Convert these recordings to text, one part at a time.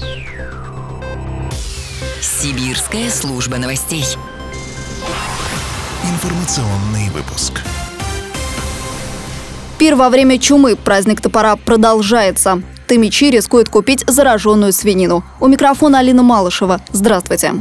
Сибирская служба новостей. Информационный выпуск. Пир во время чумы. Праздник топора продолжается. Тымичи рискует купить зараженную свинину. У микрофона Алина Малышева. Здравствуйте.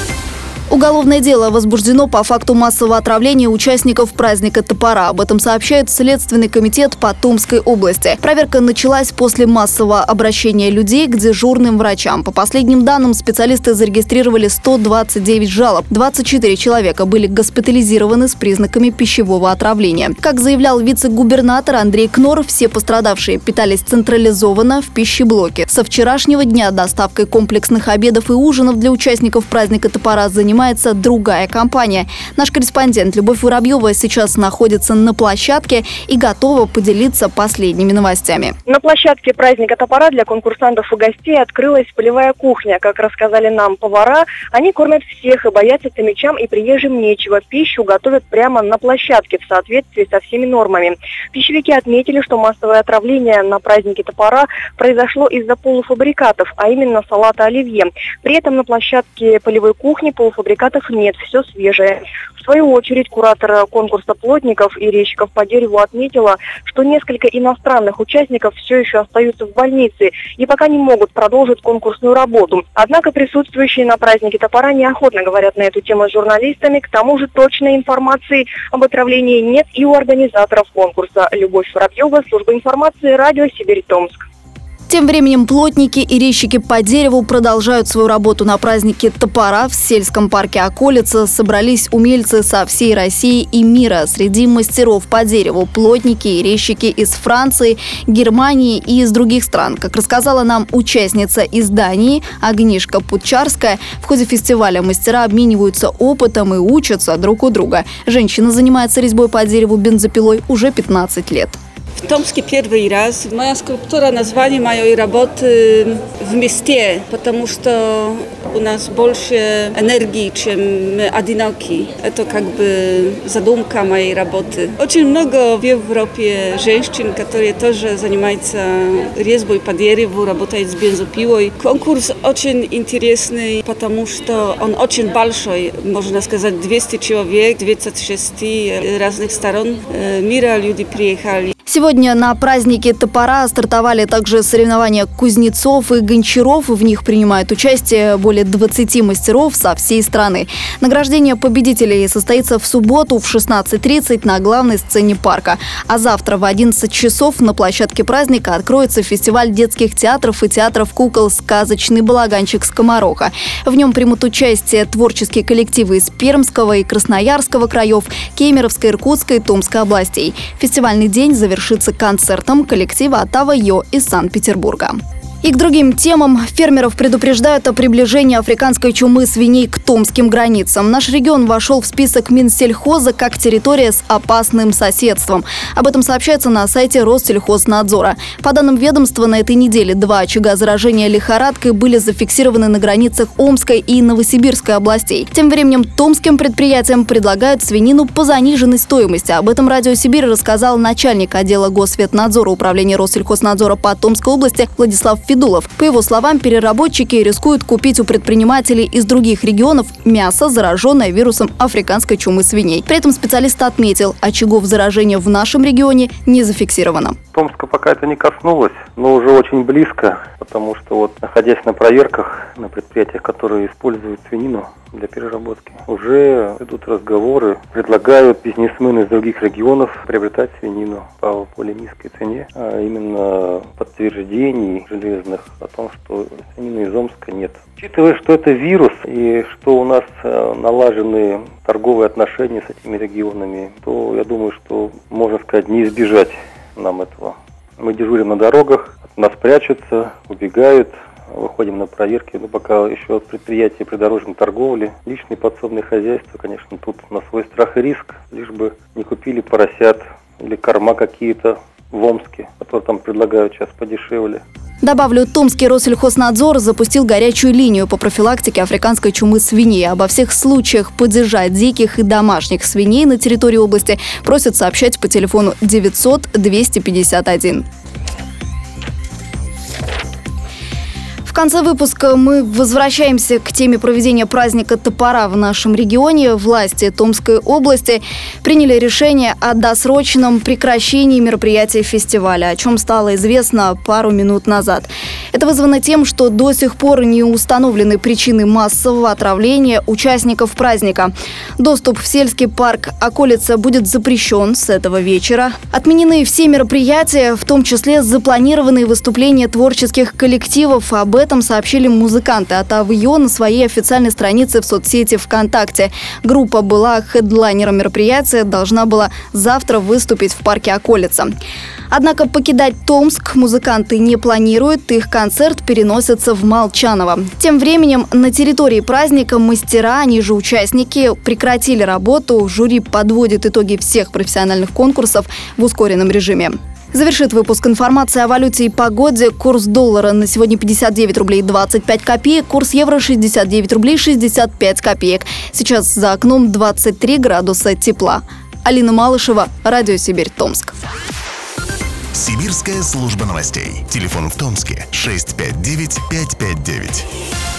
Уголовное дело возбуждено по факту массового отравления участников праздника топора. Об этом сообщает Следственный комитет по Томской области. Проверка началась после массового обращения людей к дежурным врачам. По последним данным, специалисты зарегистрировали 129 жалоб. 24 человека были госпитализированы с признаками пищевого отравления. Как заявлял вице-губернатор Андрей Кнор, все пострадавшие питались централизованно в пищеблоке. Со вчерашнего дня доставкой комплексных обедов и ужинов для участников праздника топора занимается другая компания. Наш корреспондент Любовь Воробьева сейчас находится на площадке и готова поделиться последними новостями. На площадке праздника топора для конкурсантов и гостей открылась полевая кухня. Как рассказали нам повара, они кормят всех и боятся тымичам и приезжим нечего. Пищу готовят прямо на площадке в соответствии со всеми нормами. Пищевики отметили, что массовое отравление на празднике топора произошло из-за полуфабрикатов, а именно салата оливье. При этом на площадке полевой кухни полуфабрикатов нет, все свежее. В свою очередь, куратор конкурса плотников и резчиков по дереву отметила, что несколько иностранных участников все еще остаются в больнице и пока не могут продолжить конкурсную работу. Однако присутствующие на празднике топора неохотно говорят на эту тему с журналистами. К тому же точной информации об отравлении нет и у организаторов конкурса. Любовь Воробьева, служба информации, радио Сибирь-Томск. Тем временем плотники и резчики по дереву продолжают свою работу на празднике топора. В сельском парке Околица собрались умельцы со всей России и мира. Среди мастеров по дереву плотники и резчики из Франции, Германии и из других стран. Как рассказала нам участница из Дании Агнишка Путчарская, в ходе фестиваля мастера обмениваются опытом и учатся друг у друга. Женщина занимается резьбой по дереву бензопилой уже 15 лет. В Томске первый раз. Моя скульптура, название моей работы «Вместе», потому что у нас больше энергии, чем мы одиноки. Это как бы задумка моей работы. Очень много в Европе женщин, которые тоже занимаются резьбой по дереву, работают с бензопилой. Конкурс очень интересный, потому что он очень большой. Можно сказать, 200 человек, 26 разных сторон мира люди приехали. Сегодня на празднике топора стартовали также соревнования кузнецов и гончаров. В них принимают участие более 20 мастеров со всей страны. Награждение победителей состоится в субботу в 16:30 на главной сцене парка. А завтра в 11 часов на площадке праздника откроется фестиваль детских театров и театров кукол «Сказочный балаганчик Скомороха». В нем примут участие творческие коллективы из Пермского и Красноярского краев, Кемеровской, Иркутской и Томской областей. Фестивальный день завершится концертом коллектива «Оттава-Йо» из Санкт-Петербурга. И к другим темам. Фермеров предупреждают о приближении африканской чумы свиней к томским границам. Наш регион вошел в список Минсельхоза как территория с опасным соседством. Об этом сообщается на сайте Россельхознадзора. По данным ведомства, на этой неделе 2 очага заражения лихорадкой были зафиксированы на границах Омской и Новосибирской областей. Тем временем томским предприятиям предлагают свинину по заниженной стоимости. Об этом радио Сибирь рассказал начальник отдела Госветнадзора управления Россельхознадзора по Томской области Владислав Федулов. По его словам, переработчики рискуют купить у предпринимателей из других регионов мясо, зараженное вирусом африканской чумы свиней. При этом специалист отметил, очагов заражения в нашем регионе не зафиксировано. Томска пока это не коснулось, но уже очень близко, потому что находясь на проверках на предприятиях, которые используют свинину для переработки, уже идут разговоры, предлагают бизнесмены из других регионов приобретать свинину по более низкой цене, а именно подтверждений железных о том, что свинины из Омска нет. Учитывая, что это вирус и что у нас налажены торговые отношения с этими регионами, то я думаю, что, можно сказать, не избежать нам этого. Мы дежурим на дорогах, от нас прячутся, убегают, выходим на проверки, но пока еще от предприятия придорожной торговли, личные подсобные хозяйства, конечно, тут на свой страх и риск, лишь бы не купили поросят или корма какие-то в Омске, которые там предлагают сейчас подешевле. Добавлю, Томский Россельхознадзор запустил горячую линию по профилактике африканской чумы свиней. Обо всех случаях падежа диких и домашних свиней на территории области просят сообщать по телефону 900 251. конце выпуска мы возвращаемся к теме проведения праздника топора в нашем регионе. Власти Томской области приняли решение о досрочном прекращении мероприятия фестиваля, о чем стало известно пару минут назад. Это вызвано тем, что до сих пор не установлены причины массового отравления участников праздника. Доступ в сельский парк «Околица» будет запрещен с этого вечера. Отменены все мероприятия, в том числе запланированные выступления творческих коллективов. Об этом сообщили музыканты от АВЙО на своей официальной странице в соцсети ВКонтакте. Группа была хедлайнером мероприятия, должна была завтра выступить в парке «Околица». Однако покидать Томск музыканты не планируют, их концерт переносится в Молчаново. Тем временем на территории праздника мастера, они же участники, прекратили работу. Жюри подводит итоги всех профессиональных конкурсов в ускоренном режиме. Завершит выпуск информация о валюте и погоде. Курс доллара на сегодня 59 рублей 25 копеек, курс евро 69 рублей 65 копеек. Сейчас за окном 23 градуса тепла. Алина Малышева, Радио Сибирь, Томск. Сибирская служба новостей. Телефон в Томске 659-559.